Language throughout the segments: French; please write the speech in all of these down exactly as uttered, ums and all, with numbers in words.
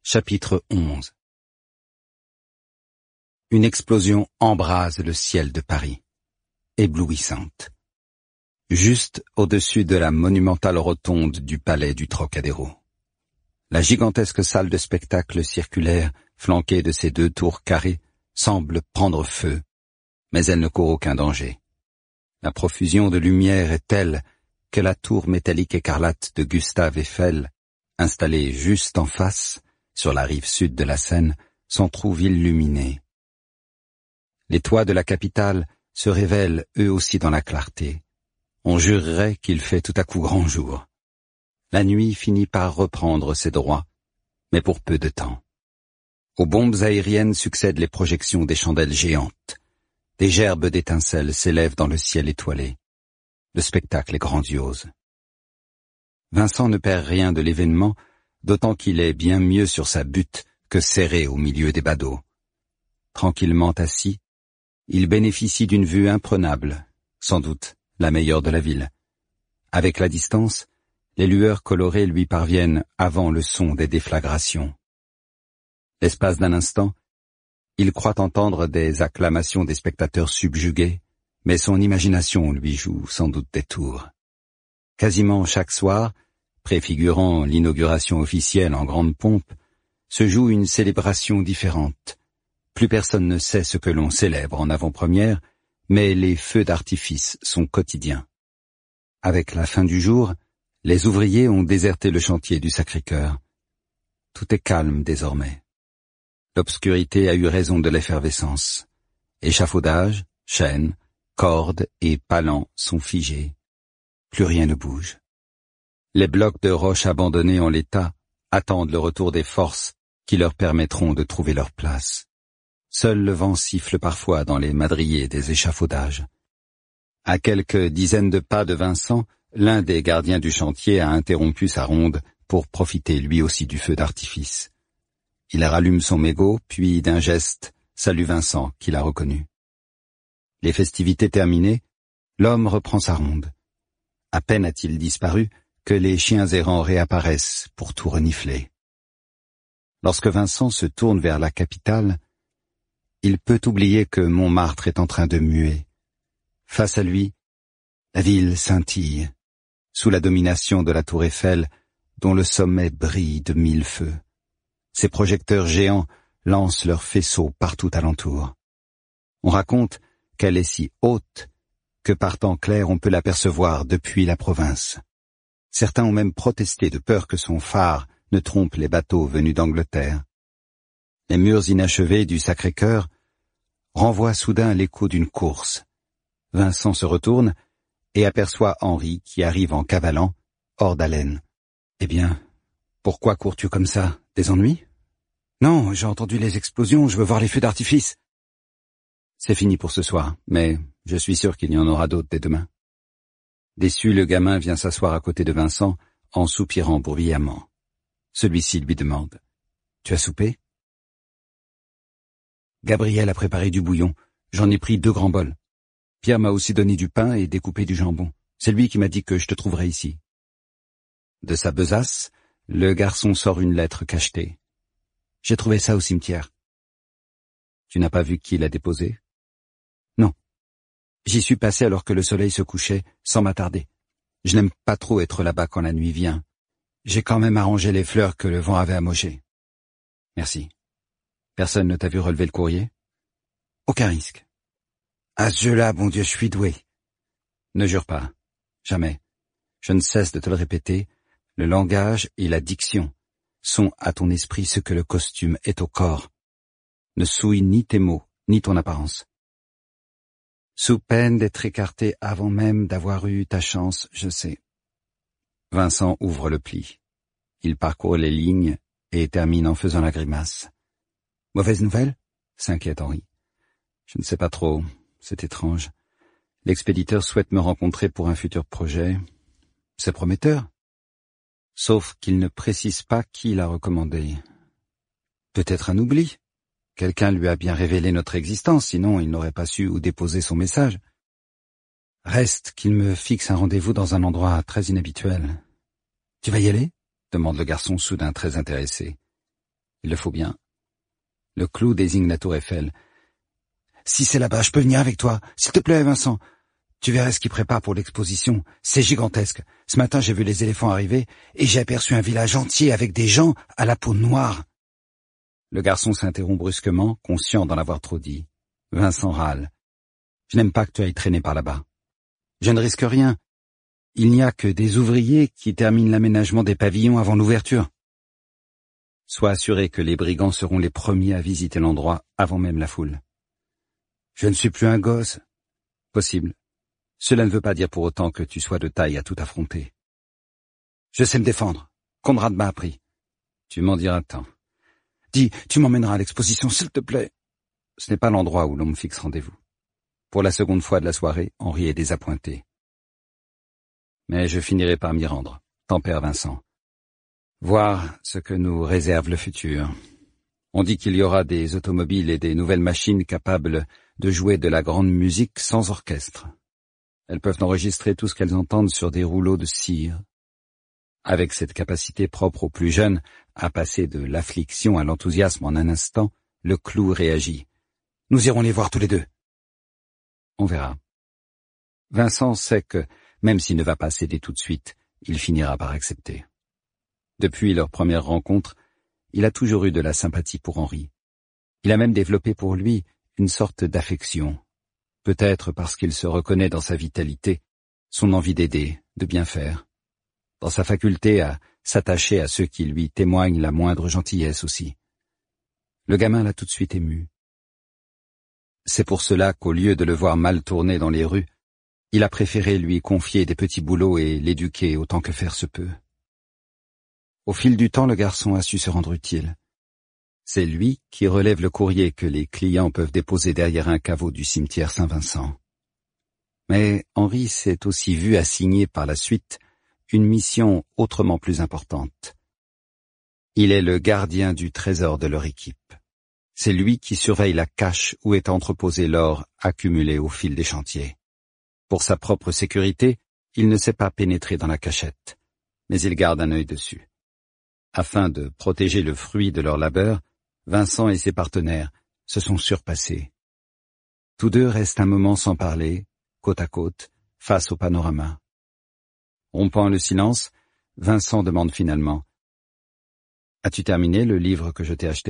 Chapitre onze. Une explosion embrase le ciel de Paris, éblouissante, juste au-dessus de la monumentale rotonde du palais du Trocadéro. La gigantesque salle de spectacle circulaire, flanquée de ses deux tours carrées, semble prendre feu, mais elle ne court aucun danger. La profusion de lumière est telle que la tour métallique écarlate de Gustave Eiffel, installée juste en face, sur la rive sud de la Seine, s'en trouve illuminée. Les toits de la capitale se révèlent eux aussi dans la clarté. On jurerait qu'il fait tout à coup grand jour. La nuit finit par reprendre ses droits, mais pour peu de temps. Aux bombes aériennes succèdent les projections des chandelles géantes. Des gerbes d'étincelles s'élèvent dans le ciel étoilé. Le spectacle est grandiose. Vincent ne perd rien de l'événement, d'autant qu'il est bien mieux sur sa butte que serré au milieu des badauds. Tranquillement assis, il bénéficie d'une vue imprenable, sans doute la meilleure de la ville. Avec la distance, les lueurs colorées lui parviennent avant le son des déflagrations. L'espace d'un instant, il croit entendre des acclamations des spectateurs subjugués, mais son imagination lui joue sans doute des tours. Quasiment chaque soir, préfigurant l'inauguration officielle en grande pompe, se joue une célébration différente. Plus personne ne sait ce que l'on célèbre en avant-première, mais les feux d'artifice sont quotidiens. Avec la fin du jour, les ouvriers ont déserté le chantier du Sacré-Cœur. Tout est calme désormais. L'obscurité a eu raison de l'effervescence. Échafaudage, chaînes, cordes et palans sont figés. Plus rien ne bouge. Les blocs de roches abandonnés en l'état attendent le retour des forces qui leur permettront de trouver leur place. Seul le vent siffle parfois dans les madriers des échafaudages. À quelques dizaines de pas de Vincent, l'un des gardiens du chantier a interrompu sa ronde pour profiter lui aussi du feu d'artifice. Il rallume son mégot, puis d'un geste salue Vincent, qu'il a reconnu. Les festivités terminées, l'homme reprend sa ronde. À peine a-t-il disparu que les chiens errants réapparaissent pour tout renifler. Lorsque Vincent se tourne vers la capitale, il peut oublier que Montmartre est en train de muer. Face à lui, la ville scintille, sous la domination de la tour Eiffel, dont le sommet brille de mille feux. Ses projecteurs géants lancent leurs faisceaux partout alentour. On raconte qu'elle est si haute que par temps clair on peut l'apercevoir depuis la province. Certains ont même protesté de peur que son phare ne trompe les bateaux venus d'Angleterre. Les murs inachevés du Sacré-Cœur renvoient soudain l'écho d'une course. Vincent se retourne et aperçoit Henri qui arrive en cavalant, hors d'haleine. « Eh bien, pourquoi cours-tu comme ça? Des ennuis ?»« Non, j'ai entendu les explosions, je veux voir les feux d'artifice. »« C'est fini pour ce soir, mais je suis sûr qu'il y en aura d'autres dès demain. » Déçu, le gamin vient s'asseoir à côté de Vincent en soupirant bruyamment. Celui-ci lui demande « Tu as soupé ?» Gabriel a préparé du bouillon. J'en ai pris deux grands bols. Pierre m'a aussi donné du pain et découpé du jambon. C'est lui qui m'a dit que je te trouverais ici. De sa besace, le garçon sort une lettre cachetée. J'ai trouvé ça au cimetière. Tu n'as pas vu qui l'a déposée? Non. J'y suis passé alors que le soleil se couchait, sans m'attarder. Je n'aime pas trop être là-bas quand la nuit vient. J'ai quand même arrangé les fleurs que le vent avait amochées. Merci. Personne ne t'a vu relever le courrier? Aucun risque. À ce jeu-là, bon Dieu, je suis doué. Ne jure pas. Jamais. Je ne cesse de te le répéter. Le langage et la diction sont à ton esprit ce que le costume est au corps. Ne souille ni tes mots, ni ton apparence. Sous peine d'être écarté avant même d'avoir eu ta chance, je sais. Vincent ouvre le pli. Il parcourt les lignes et termine en faisant la grimace. Mauvaise nouvelle? S'inquiète Henri. Je ne sais pas trop, c'est étrange. L'expéditeur souhaite me rencontrer pour un futur projet. C'est prometteur. Sauf qu'il ne précise pas qui l'a recommandé. Peut-être un oubli. Quelqu'un lui a bien révélé notre existence, sinon il n'aurait pas su où déposer son message. Reste qu'il me fixe un rendez-vous dans un endroit très inhabituel. Tu vas y aller? Demande le garçon soudain très intéressé. Il le faut bien. Le clou désigne la tour Eiffel. Si c'est là-bas, je peux venir avec toi. S'il te plaît, Vincent. Tu verrais ce qu'ils préparent pour l'exposition. C'est gigantesque. Ce matin, j'ai vu les éléphants arriver et j'ai aperçu un village entier avec des gens à la peau noire. Le garçon s'interrompt brusquement, conscient d'en avoir trop dit. Vincent râle. Je n'aime pas que tu ailles traîner par là-bas. Je ne risque rien. Il n'y a que des ouvriers qui terminent l'aménagement des pavillons avant l'ouverture. Sois assuré que les brigands seront les premiers à visiter l'endroit avant même la foule. Je ne suis plus un gosse. Possible. Cela ne veut pas dire pour autant que tu sois de taille à tout affronter. Je sais me défendre. Conrad m'a appris. Tu m'en diras tant. Dis, tu m'emmèneras à l'exposition, s'il te plaît. Ce n'est pas l'endroit où l'on me fixe rendez-vous. Pour la seconde fois de la soirée, Henri est désappointé. Mais je finirai par m'y rendre, tempère Vincent. Voir ce que nous réserve le futur. On dit qu'il y aura des automobiles et des nouvelles machines capables de jouer de la grande musique sans orchestre. Elles peuvent enregistrer tout ce qu'elles entendent sur des rouleaux de cire. Avec cette capacité propre aux plus jeunes à passer de l'affliction à l'enthousiasme en un instant, le clou réagit. Nous irons les voir tous les deux. On verra. Vincent sait que, même s'il ne va pas céder tout de suite, il finira par accepter. Depuis leur première rencontre, il a toujours eu de la sympathie pour Henri. Il a même développé pour lui une sorte d'affection. Peut-être parce qu'il se reconnaît dans sa vitalité, son envie d'aider, de bien faire, dans sa faculté à s'attacher à ceux qui lui témoignent la moindre gentillesse aussi. Le gamin l'a tout de suite ému. C'est pour cela qu'au lieu de le voir mal tourner dans les rues, il a préféré lui confier des petits boulots et l'éduquer autant que faire se peut. Au fil du temps, le garçon a su se rendre utile. C'est lui qui relève le courrier que les clients peuvent déposer derrière un caveau du cimetière Saint-Vincent. Mais Henri s'est aussi vu assigner par la suite une mission autrement plus importante. Il est le gardien du trésor de leur équipe. C'est lui qui surveille la cache où est entreposé l'or accumulé au fil des chantiers. Pour sa propre sécurité, il ne sait pas pénétrer dans la cachette, mais il garde un œil dessus. Afin de protéger le fruit de leur labeur, Vincent et ses partenaires se sont surpassés. Tous deux restent un moment sans parler, côte à côte, face au panorama. Rompant le silence, Vincent demande finalement « As-tu terminé le livre que je t'ai acheté ?»«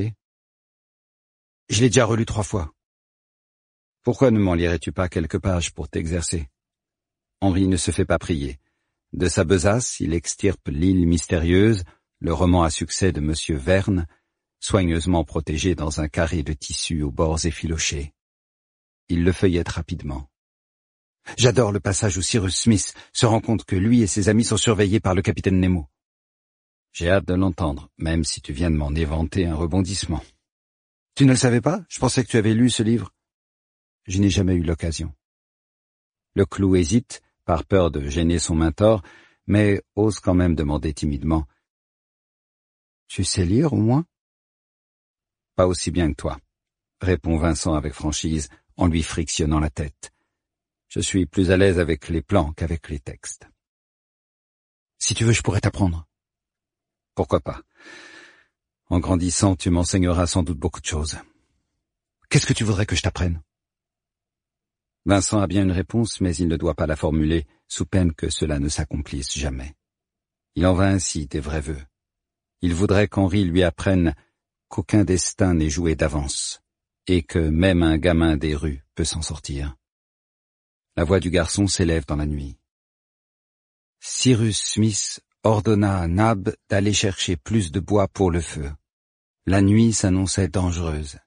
Je l'ai déjà relu trois fois. »« Pourquoi ne m'en lirais-tu pas quelques pages pour t'exercer ?» Henri ne se fait pas prier. De sa besace, il extirpe L'île mystérieuse, le roman à succès de Monsieur Verne, soigneusement protégé dans un carré de tissu aux bords effilochés. Il le feuillette rapidement. J'adore le passage où Cyrus Smith se rend compte que lui et ses amis sont surveillés par le capitaine Nemo. J'ai hâte de l'entendre, même si tu viens de m'en éventer un rebondissement. Tu ne le savais pas? Je pensais que tu avais lu ce livre. Je n'ai jamais eu l'occasion. Le clou hésite, par peur de gêner son mentor, mais ose quand même demander timidement. Tu sais lire au moins? Pas aussi bien que toi, répond Vincent avec franchise, en lui frictionnant la tête. Je suis plus à l'aise avec les plans qu'avec les textes. Si tu veux, je pourrais t'apprendre. Pourquoi pas? En grandissant, tu m'enseigneras sans doute beaucoup de choses. Qu'est-ce que tu voudrais que je t'apprenne? Vincent a bien une réponse, mais il ne doit pas la formuler, sous peine que cela ne s'accomplisse jamais. Il en va ainsi des vrais vœux. Il voudrait qu'Henri lui apprenne qu'aucun destin n'est joué d'avance, et que même un gamin des rues peut s'en sortir. La voix du garçon s'élève dans la nuit. Cyrus Smith ordonna à Nab d'aller chercher plus de bois pour le feu. La nuit s'annonçait dangereuse.